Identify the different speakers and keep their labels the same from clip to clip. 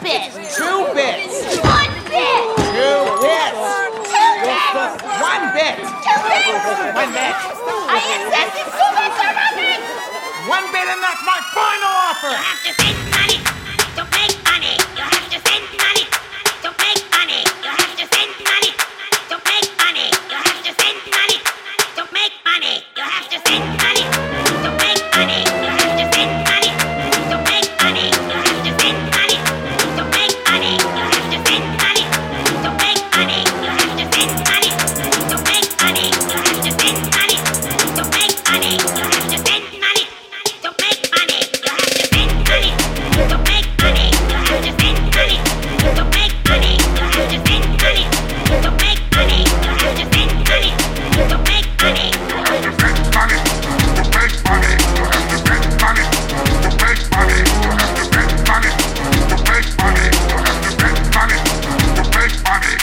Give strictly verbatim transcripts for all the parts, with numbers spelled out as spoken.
Speaker 1: bit.
Speaker 2: Two bits.
Speaker 1: One bit.
Speaker 2: Two bits.
Speaker 1: Two bits.
Speaker 2: One bit.
Speaker 1: Two bits.
Speaker 2: One bit.
Speaker 1: I insist it's two bits or nothing.
Speaker 2: One bit and that's my final offer.
Speaker 3: You have to send money to make money. You have to send money to make money. You have to send money to make money. You have to send money to make money. You have to send money to make money. You have to send money to make money. You have to send money to make money. You have to send money to make money. You have to send money to make money. You have to send money to make money. You have to send money to make money. You have to send money to make money. You have to send money to make money. You have to send money to make money. You have to send money to make money.
Speaker 4: You have to send money to make money. You have to send money to make money. You have to send money to make money. You have to send money to make money.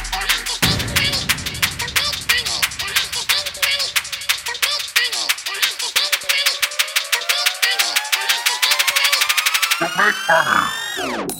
Speaker 4: To make money.